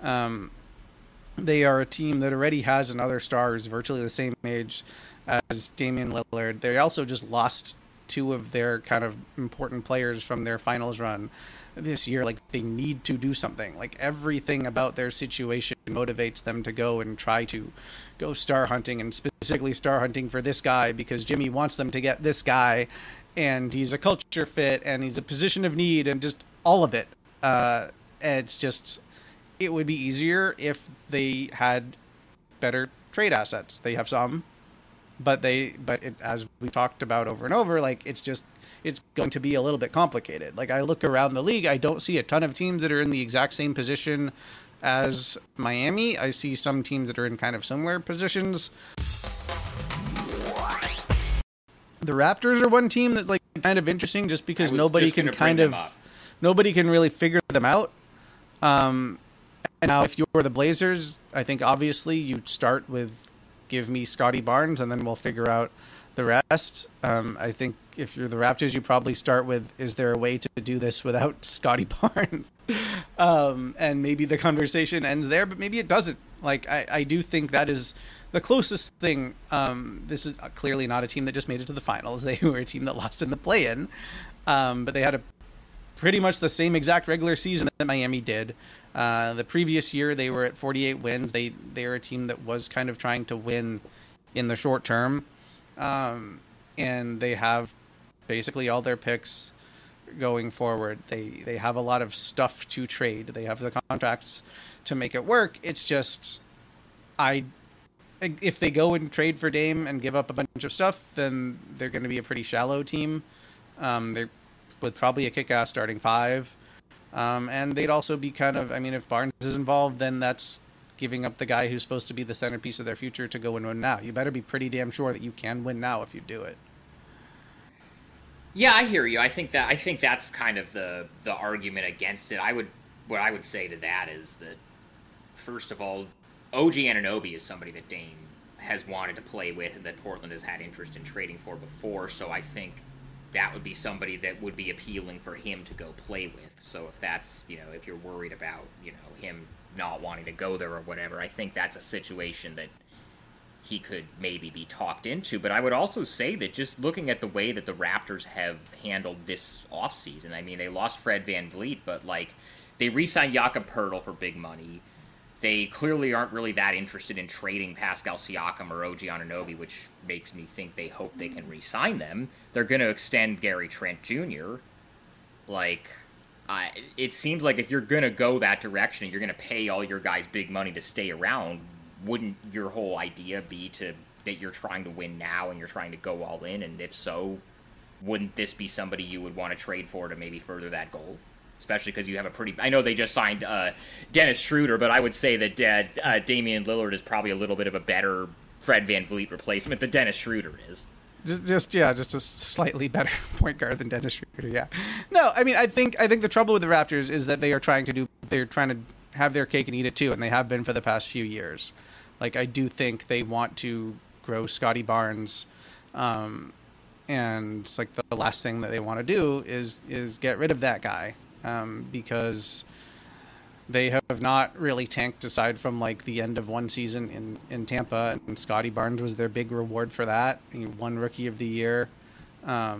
They are a team that already has another star who's virtually the same age as Damian Lillard. They also just lost two of their kind of important players from their finals run this year. Like, they need to do something. Like, everything about their situation motivates them to go and try to go star hunting, and specifically star hunting for this guy because Jimmy wants them to get this guy, and he's a culture fit, and he's a position of need, and just all of it. It's just... It would be easier if they had better trade assets. They have some, but as we talked about over and over, like, it's going to be a little bit complicated. Like, I look around the league, I don't see a ton of teams that are in the exact same position as Miami. I see some teams that are in kind of similar positions. The Raptors are one team that's, like, kind of interesting just because nobody can really figure them out. And now, if you're the Blazers, I think obviously you'd start with give me Scotty Barnes, and then we'll figure out the rest. I think if you're the Raptors, you probably start with, is there a way to do this without Scotty Barnes? And maybe the conversation ends there, but maybe it doesn't. Like, I do think that is the closest thing. This is clearly not a team that just made it to the finals. They were a team that lost in the play-in, but they had pretty much the same exact regular season that Miami did. The previous year, they were at 48 wins. They were a team that was kind of trying to win in the short term. And they have basically all their picks going forward. They have a lot of stuff to trade. They have the contracts to make it work. It's just, if they go and trade for Dame and give up a bunch of stuff, then they're going to be a pretty shallow team. They're with probably a kick-ass starting five. And they'd also be kind of, I mean, if Barnes is involved, then that's giving up the guy who's supposed to be the centerpiece of their future to go and win now. You better be pretty damn sure that you can win now if you do it. Yeah, I hear you. I think that's kind of the argument against it. What I would say to that is that, first of all, OG Anunoby is somebody that Dame has wanted to play with and that Portland has had interest in trading for before, so I think that would be somebody that would be appealing for him to go play with. So if that's, if you're worried about, him not wanting to go there or whatever, I think that's a situation that he could maybe be talked into. But I would also say that just looking at the way that the Raptors have handled this offseason, I mean, they lost Fred VanVleet, but, like, they re-signed Jakob Poeltl for big money. They clearly aren't really that interested in trading Pascal Siakam or OG Anunoby, which makes me think they hope they can re-sign them. They're going to extend Gary Trent Jr. Like, it seems like if you're going to go that direction and you're going to pay all your guys big money to stay around, wouldn't your whole idea be that you're trying to win now and you're trying to go all in? And if so, wouldn't this be somebody you would want to trade for to maybe further that goal? Especially because you have I know they just signed Dennis Schroeder, but I would say that Damian Lillard is probably a little bit of a better Fred VanVleet replacement than Dennis Schroeder is. Just a slightly better point guard than Dennis Schroeder. Yeah. No, I mean, I think the trouble with the Raptors is that they're trying to have their cake and eat it too, and they have been for the past few years. Like, I do think they want to grow Scotty Barnes, and like the last thing that they want to do is get rid of that guy, because they have not really tanked aside from like the end of one season in Tampa, and Scotty Barnes was their big reward for that. He won Rookie of the Year. I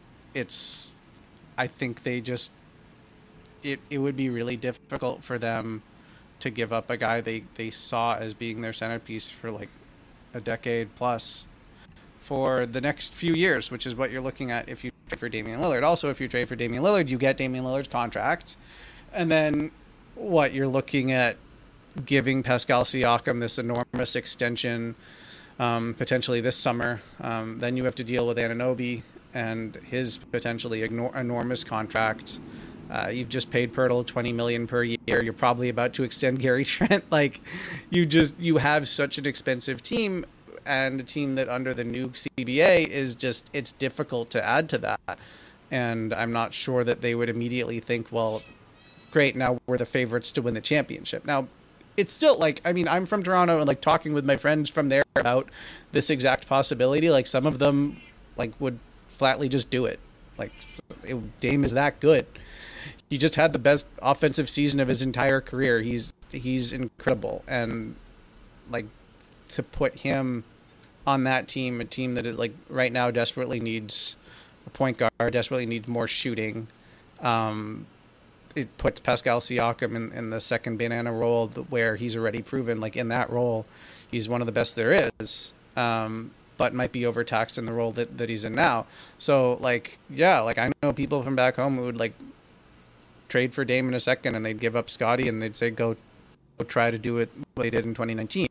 think they just it would be really difficult for them to give up a guy they saw as being their centerpiece for like a decade plus for the next few years, which is what you're looking at if you trade for Damian Lillard. Also, if you trade for Damian Lillard, you get Damian Lillard's contract, and then you're looking at giving Pascal Siakam this enormous extension, potentially this summer. Then you have to deal with Anunoby and his potentially enormous contract. You've just paid Poeltl $20 million per year. You're probably about to extend Gary Trent. Like, you have such an expensive team, and a team that under the new CBA it's difficult to add to that. And I'm not sure that they would immediately think, well, great, now we're the favorites to win the championship. Now, it's still like, I mean, I'm from Toronto, and like talking with my friends from there about this exact possibility, like some of them like would flatly just do it. Like, Dame is that good. He just had the best offensive season of his entire career. He's incredible, and like to put him on that team, a team that is like right now desperately needs a point guard, desperately needs more shooting. It puts Pascal Siakam in the second banana role, where he's already proven, like in that role, he's one of the best there is, but might be overtaxed in the role that he's in now. So like, yeah, like I know people from back home who would like trade for Dame in a second, and they'd give up Scotty, and they'd say go try to do it what they did in 2019.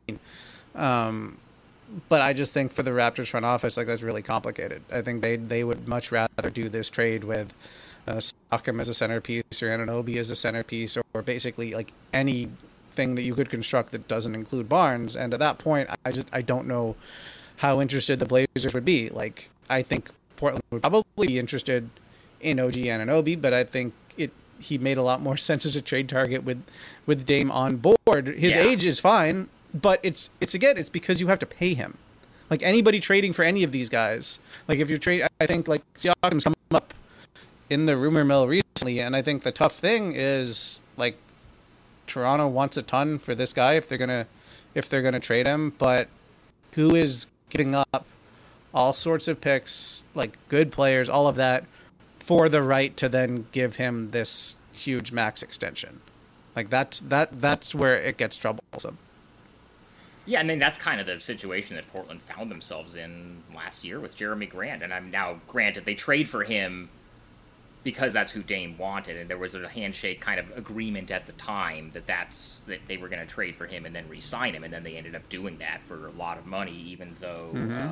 But I just think for the Raptors front office, like that's really complicated. I think they would much rather do this trade with Siakam as a centerpiece, or Anunoby as a centerpiece, or basically like anything that you could construct that doesn't include Barnes. And at that point, I don't know how interested the Blazers would be. Like, I think Portland would probably be interested in OG Anunoby, but I think he made a lot more sense as a trade target with Dame on board. His age is fine, but it's because you have to pay him. Like anybody trading for any of these guys, like if you're I think like Siakam's come up in the rumor mill recently, and I think the tough thing is like Toronto wants a ton for this guy if they're gonna trade him, but who is giving up all sorts of picks, like good players, all of that, for the right to then give him this huge max extension? Like that's where it gets troublesome. Yeah, I mean, that's kind of the situation that Portland found themselves in last year with Jeremy Grant. And I'm now, granted, they trade for him because that's who Dame wanted, and there was a handshake kind of agreement at the time that they were going to trade for him and then re-sign him, and then they ended up doing that for a lot of money, even though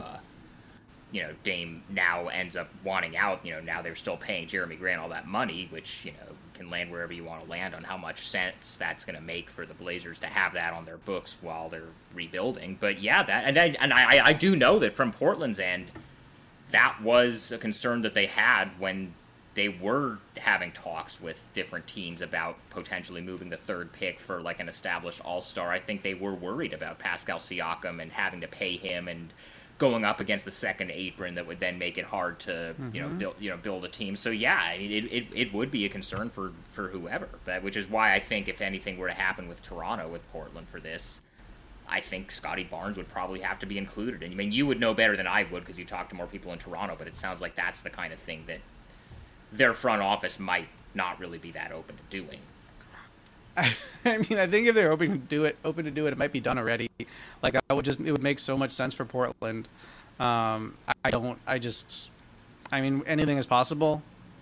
Dame now ends up wanting out. Now they're still paying Jeremy Grant all that money, which can land wherever you want to land on how much sense that's going to make for the Blazers to have that on their books while they're rebuilding. But yeah, I do know that from Portland's end, that was a concern that they had when they were having talks with different teams about potentially moving the third pick for like an established all-star. I think they were worried about Pascal Siakam and having to pay him and going up against the second apron that would then make it hard to build a team. So yeah, I mean it would be a concern for whoever, which is why I think if anything were to happen with Toronto with Portland for this, I think Scotty Barnes would probably have to be included. And I mean, you would know better than I would because you talk to more people in Toronto, but it sounds like that's the kind of thing that their front office might not really be that open to doing. I mean, I think if they're open to do it, it might be done already. Like, it would make so much sense for Portland. I mean, anything is possible.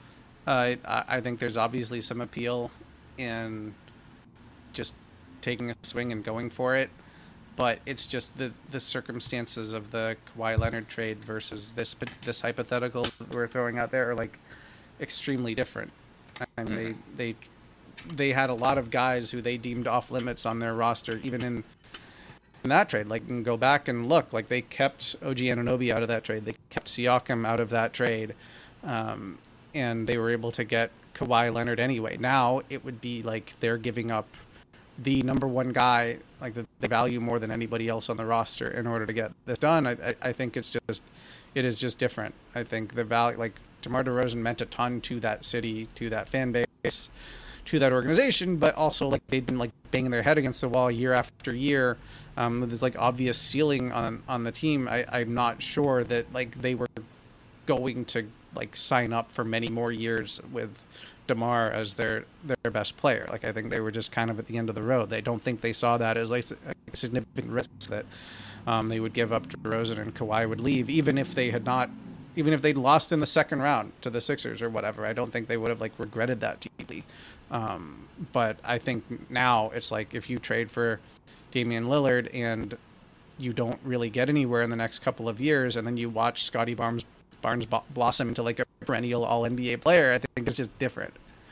I think there's obviously some appeal in just taking a swing and going for it, but it's just the circumstances of the Kawhi Leonard trade versus this hypothetical that we're throwing out there are like extremely different. I mean, they had a lot of guys who they deemed off limits on their roster, even in that trade. Like, you can go back and look, like they kept OG Anunoby out of that trade, they kept Siakam out of that trade, and they were able to get Kawhi Leonard anyway. Now it would be like they're giving up the number one guy, like they value more than anybody else on the roster in order to get this done. I think it is just different. I think the value, like DeMar DeRozan meant a ton to that city, to that fan base, to that organization, but also like they've been like banging their head against the wall year after year. There's like obvious ceiling on the team. I'm not sure that like they were going to like sign up for many more years with DeMar as their best player. Like, I think they were just kind of at the end of the road. They don't think they saw that as like a significant risk that they would give up DeRozan and Kawhi would leave, even if they'd lost in the second round to the Sixers or whatever. I don't think they would have like regretted that deeply. But I think now it's like if you trade for Damian Lillard and you don't really get anywhere in the next couple of years, and then you watch Scotty Barnes blossom into like a perennial All-NBA player, I think it's just different.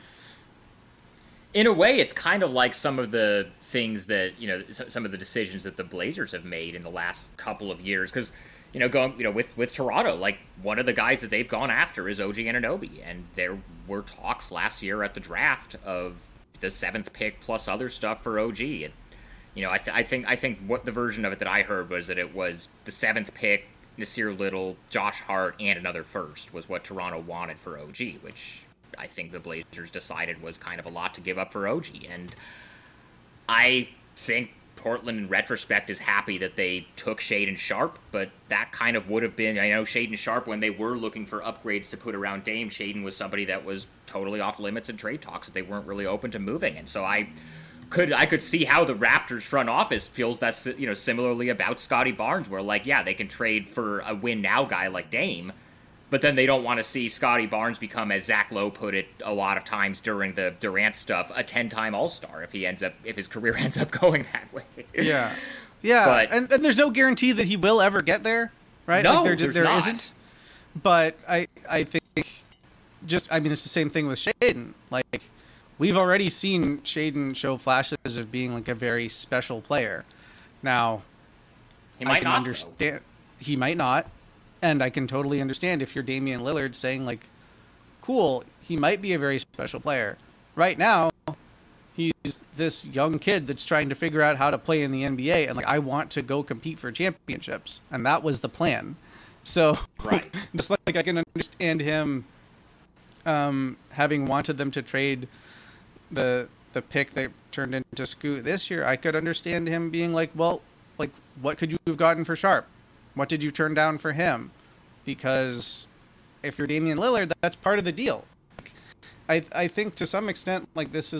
In a way, it's kind of like some of the things that, some of the decisions that the Blazers have made in the last couple of years. Because, with Toronto, like one of the guys that they've gone after is OG Anunoby. And there were talks last year at the draft of the 7th pick plus other stuff for OG. And, I think what the version of it that I heard was that it was the 7th pick, Nasir Little, Josh Hart, and another first was what Toronto wanted for OG, which I think the Blazers decided was kind of a lot to give up for OG. And I think Portland, in retrospect, is happy that they took Shaedon Sharpe, but that kind of would have been, Shaedon Sharpe, when they were looking for upgrades to put around Dame, Shaedon was somebody that was totally off limits in trade talks, that they weren't really open to moving. And so I could see how the Raptors front office feels that, similarly about Scotty Barnes, where like, yeah, they can trade for a win now guy like Dame, but then they don't want to see Scotty Barnes become, as Zach Lowe put it a lot of times during the Durant stuff, a 10-time All-Star if his career ends up going that way. Yeah. But, and there's no guarantee that he will ever get there, right? No, like there not. Isn't. But I think it's the same thing with Shaedon. Like, we've already seen Shaedon show flashes of being like a very special player. Now, he might not understand. He might not, and I can totally understand if you're Damian Lillard saying like, "Cool, he might be a very special player." Right now, he's this young kid that's trying to figure out how to play in the NBA, and like, I want to go compete for championships, and that was the plan. So, right, just like I can understand him having wanted them to trade the pick that turned into Scoot this year, I could understand him being like, well, like, what could you have gotten for Sharpe? What did you turn down for him? Because if you're Damian Lillard, that's part of the deal. I think to some extent, like, this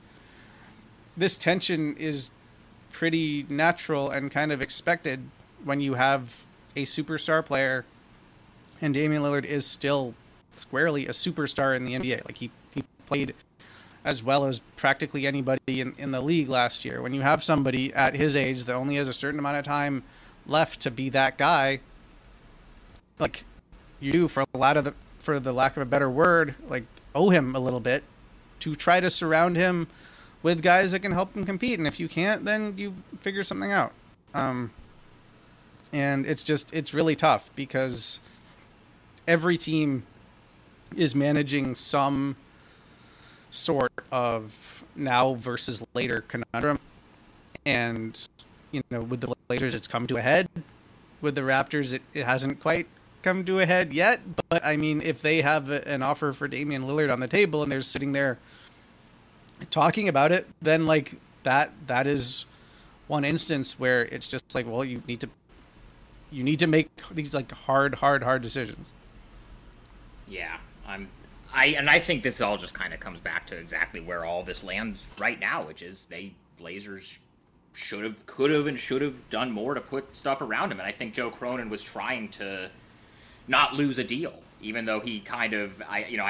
tension is pretty natural and kind of expected when you have a superstar player, and Damian Lillard is still squarely a superstar in the NBA. Like, he played as well as practically anybody in the league last year. When you have somebody at his age that only has a certain amount of time left to be that guy, like, you do, for the lack of a better word, like, owe him a little bit to try to surround him with guys that can help him compete. And if you can't, then you figure something out. And it's really tough because every team is managing some sort of now versus later conundrum. And, with the Blazers, it's come to a head. With the Raptors, it hasn't quite come to a head yet. But, if they have an offer for Damian Lillard on the table and they're sitting there talking about it, then, like, that is one instance where it's just like, well, you need to make these like hard decisions. Yeah, I think this all just kind of comes back to exactly where all this lands right now, which is Blazers could have, and should have done more to put stuff around him. And I think Joe Cronin was trying to not lose a deal, even though he kind of,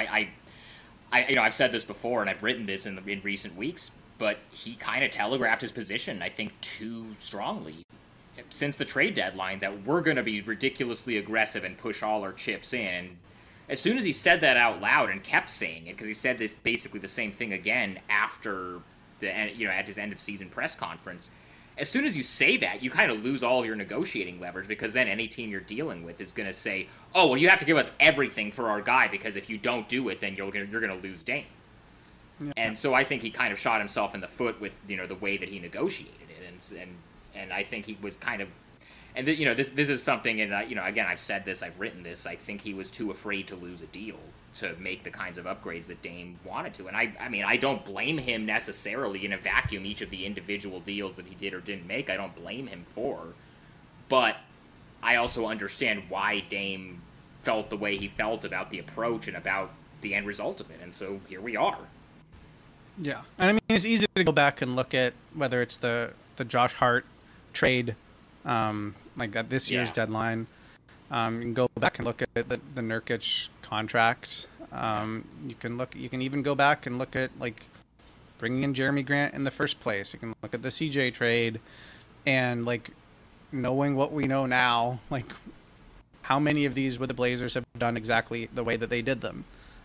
I've said this before and I've written this in recent weeks, but he kind of telegraphed his position, I think, too strongly since the trade deadline, that we're going to be ridiculously aggressive and push all our chips in. And as soon as he said that out loud and kept saying it, because he said this basically the same thing again after at his end of season press conference, as soon as you say that, you kind of lose all your negotiating leverage, because then any team you're dealing with is going to say, oh, well, you have to give us everything for our guy, because if you don't do it, then you're going to lose Dame. Yeah. And so I think he kind of shot himself in the foot with, the way that he negotiated it. And I think he was kind of, and this is something, and again, I've said this, I've written this, I think he was too afraid to lose a deal to make the kinds of upgrades that Dame wanted to. And I don't blame him necessarily in a vacuum, each of the individual deals that he did or didn't make, I don't blame him for. But I also understand why Dame felt the way he felt about the approach and about the end result of it. And so here we are. Yeah. And I mean, it's easy to go back and look at whether it's the Josh Hart trade, like at this year's deadline. You can go back and look at the Nurkic contract. You can even go back and look at like bringing in Jeremy Grant in the first place. You can look at the CJ trade, and like knowing what we know now, like how many of these would the Blazers have done exactly the way that they did them?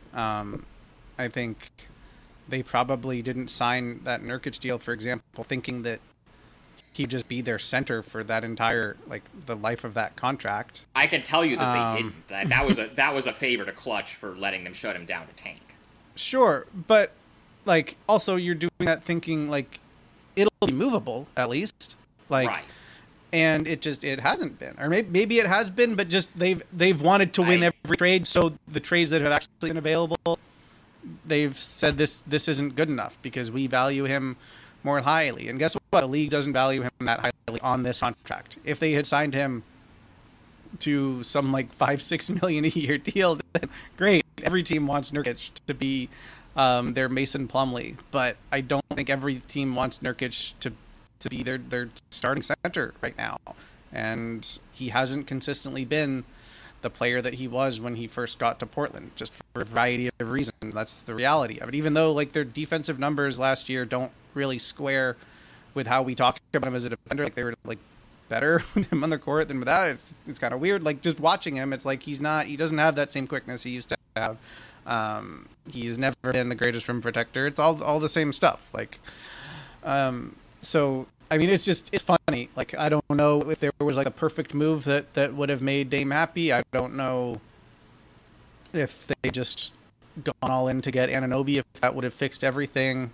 I think they probably didn't sign that Nurkic deal, for example, thinking that he'd just be their center for that entire, like, the life of that contract. I can tell you that they didn't. That was a favor to Clutch for letting them shut him down to tank. Sure, but like also you're doing that thinking like it'll be movable at least, like, right. And it hasn't been, or maybe it has been, but just they've wanted to win every trade. So the trades that have actually been available, they've said this isn't good enough because we value him more highly. And guess what? The league doesn't value him that highly on this contract. If they had signed him to some like $5-6 million a year deal, then great. Every team wants Nurkic to be their Mason Plumlee, but I don't think every team wants Nurkic to be their starting center right now. And he hasn't consistently been the player that he was when he first got to Portland, just for a variety of reasons. That's the reality of it. Even though like their defensive numbers last year don't really square with how we talk about him as a defender, like they were like better with him on the court than without. It's kind of weird. Like just watching him, it's like he doesn't have that same quickness he used to have. He's never been the greatest rim protector. It's all the same stuff. Like, so I mean, it's funny. Like, I don't know if there was like a perfect move that would have made Dame happy. I don't know if they just gone all in to get Anunoby, if that would have fixed everything.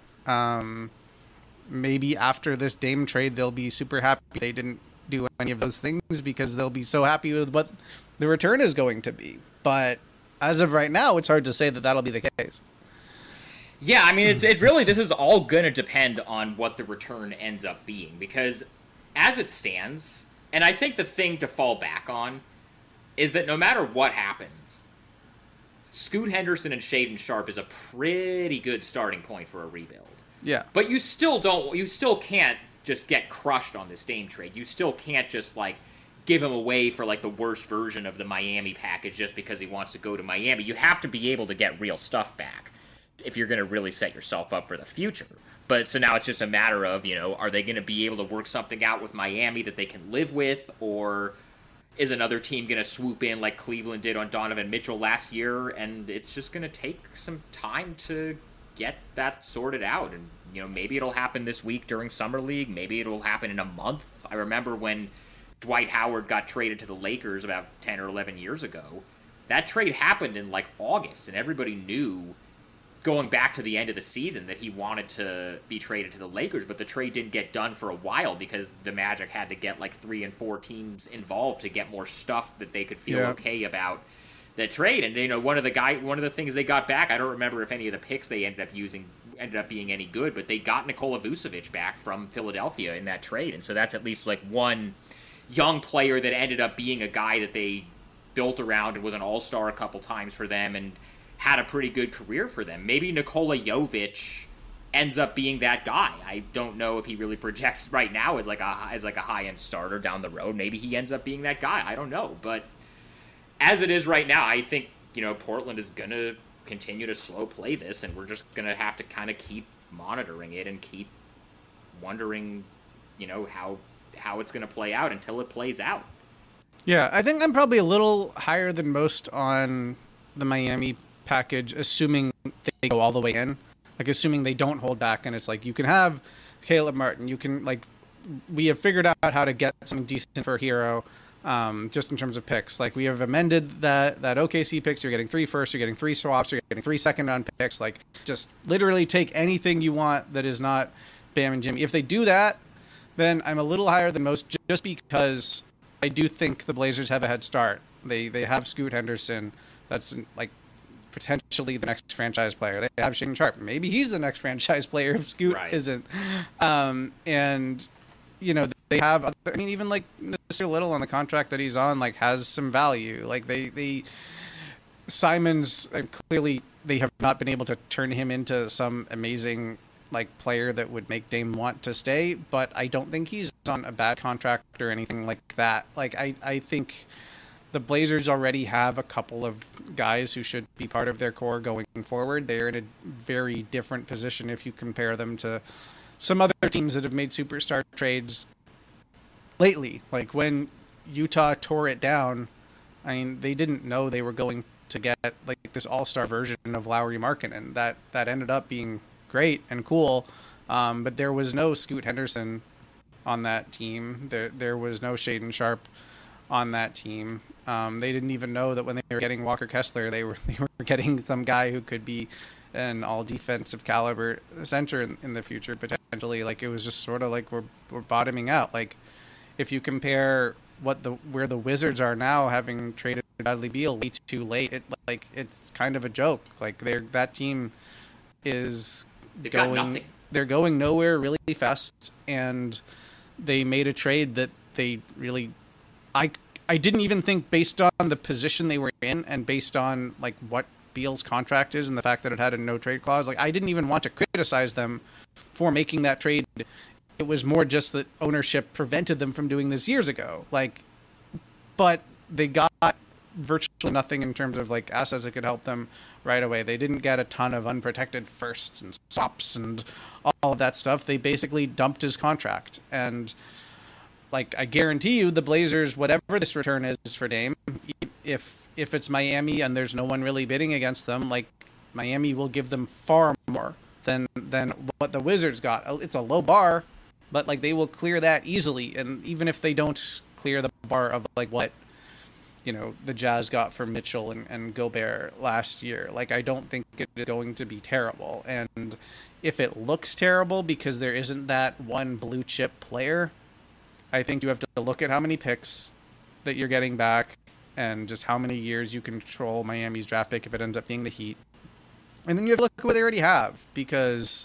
Maybe after this Dame trade, they'll be super happy they didn't do any of those things because they'll be so happy with what the return is going to be. But as of right now, it's hard to say that that'll be the case. Yeah, I mean, this is all going to depend on what the return ends up being, because as it stands, and I think the thing to fall back on is that no matter what happens, Scoot Henderson and Shaedon Sharpe is a pretty good starting point for a rebuild. Yeah. But you still can't just get crushed on this Dame trade. You still can't just, like, give him away for, like, the worst version of the Miami package just because he wants to go to Miami. You have to be able to get real stuff back if you're going to really set yourself up for the future. But so now it's just a matter of, are they going to be able to work something out with Miami that they can live with, or is another team going to swoop in like Cleveland did on Donovan Mitchell last year? And it's just going to take some time to get that sorted out. And, maybe it'll happen this week during Summer League. Maybe it'll happen in a month. I remember when Dwight Howard got traded to the Lakers about 10 or 11 years ago. That trade happened in like August, and everybody knew going back to the end of the season that he wanted to be traded to the Lakers, but the trade didn't get done for a while because the Magic had to get like 3 and 4 teams involved to get more stuff that they could feel okay about the trade. And one of the things they got back, I don't remember if any of the picks they ended up using ended up being any good, but they got Nikola Vucevic back from Philadelphia in that trade, and so that's at least like one young player that ended up being a guy that they built around and was an all-star a couple times for them and had a pretty good career for them. Maybe Nikola Jovic ends up being that guy. I don't know if he really projects right now as like a high-end starter down the road. Maybe he ends up being that guy. I don't know, but as it is right now, I think, Portland is going to continue to slow play this, and we're just going to have to kind of keep monitoring it and keep wondering, how it's going to play out until it plays out. Yeah, I think I'm probably a little higher than most on the Miami package, assuming they go all the way in. Like, assuming they don't hold back, and it's like, you can have Caleb Martin. You can, like, we have figured out how to get something decent for Hero, just in terms of picks. Like, we have amended that OKC picks. You're getting 3 firsts, you're getting 3 swaps, you're getting 3 second-round picks. Like, just literally take anything you want that is not Bam and Jimmy. If they do that, then I'm a little higher than most, just because I do think the Blazers have a head start. They have Scoot Henderson. That's, like, potentially the next franchise player. They have Shaedon Sharpe. Maybe he's the next franchise player if Scoot isn't. And, they have, even like Mr. Little on the contract that he's on, like, has some value. Like, Simons, clearly they have not been able to turn him into some amazing, like, player that would make Dame want to stay, but I don't think he's on a bad contract or anything like that. Like, I think the Blazers already have a couple of guys who should be part of their core going forward. They're in a very different position if you compare them to some other teams that have made superstar trades lately. Like, when Utah tore it down, they didn't know they were going to get, like, this all-star version of Lauri Markkanen. That ended up being great and cool, but there was no Scoot Henderson on that team. There was no Shaedon Sharpe on that team. They didn't even know that when they were getting Walker Kessler, they were getting some guy who could be an all defensive caliber center in the future potentially. Like, it was just sort of like we're bottoming out. Like, if you compare where the Wizards are now, having traded Bradley Beal way too late, it's kind of a joke. Like, that team is they're going nowhere really fast, and they made a trade that they really, I didn't even think, based on the position they were in and based on, like, what Beal's contract is and the fact that it had a no trade clause, like, I didn't even want to criticize them for making that trade. It was more just that ownership prevented them from doing this years ago. Like, but they got virtually nothing in terms of, like, assets that could help them right away. They didn't get a ton of unprotected firsts and swaps and all of that stuff. They basically dumped his contract. And, like, I guarantee you the Blazers, whatever this return is for Dame, if it's Miami and there's no one really bidding against them, like, Miami will give them far more than what the Wizards got. It's a low bar, but, like, they will clear that easily. And even if they don't clear the bar of, like, what, the Jazz got for Mitchell and Gobert last year, like, I don't think it is going to be terrible. And if it looks terrible because there isn't that one blue chip player, I think you have to look at how many picks that you're getting back and just how many years you control Miami's draft pick if it ends up being the Heat. And then you have to look at what they already have, because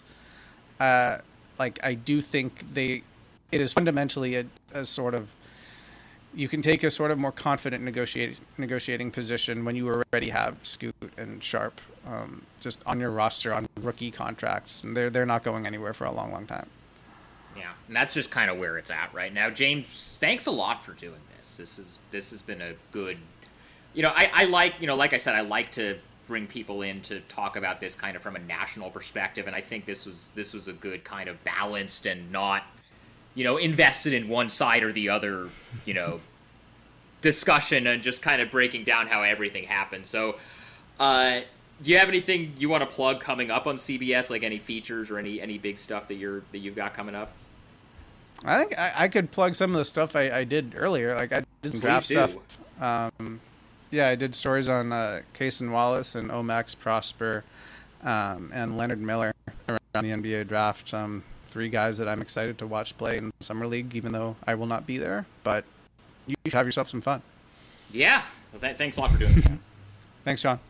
I do think it is fundamentally a sort of, you can take a sort of more confident negotiating position when you already have Scoot and Sharpe just on your roster on rookie contracts, and they're not going anywhere for a long, long time. Yeah, and that's just kind of where it's at right now. James, thanks a lot for doing this. This has been a good, I like, like I said, I like to bring people in to talk about this kind of from a national perspective, and I think this was a good kind of balanced and not, invested in one side or the other, discussion, and just kind of breaking down how everything happened. So, do you have anything you want to plug coming up on CBS, like any features or any big stuff that you've got coming up? I think I could plug some of the stuff I did earlier. Like, I did some draft stuff. I did stories on Cason Wallace and Omax Prosper and Leonard Miller around the NBA draft. 3 guys that I'm excited to watch play in Summer League, even though I will not be there. But you should have yourself some fun. Yeah. Well, thanks a lot for doing that. Thanks, Sean.